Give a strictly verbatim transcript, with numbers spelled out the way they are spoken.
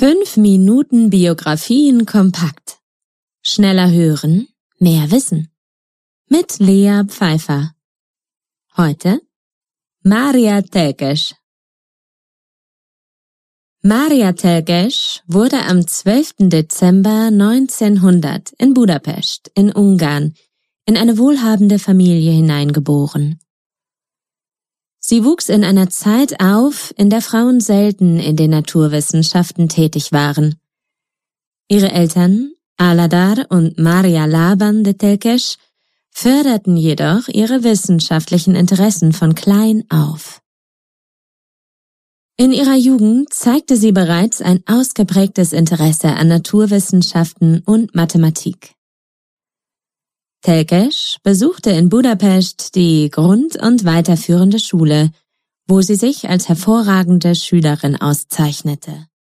Fünf Minuten Biografien kompakt. Schneller hören, mehr wissen. Mit Lea Pfeiffer. Heute Mária Telkes. Mária Telkes wurde am zwölften Dezember neunzehnhundert in Budapest in Ungarn in eine wohlhabende Familie hineingeboren. Sie wuchs in einer Zeit auf, in der Frauen selten in den Naturwissenschaften tätig waren. Ihre Eltern, Aladar und Mária Laban de Telkes, förderten jedoch ihre wissenschaftlichen Interessen von klein auf. In ihrer Jugend zeigte sie bereits ein ausgeprägtes Interesse an Naturwissenschaften und Mathematik. Telkes besuchte in Budapest die Grund- und weiterführende Schule, wo sie sich als hervorragende Schülerin auszeichnete.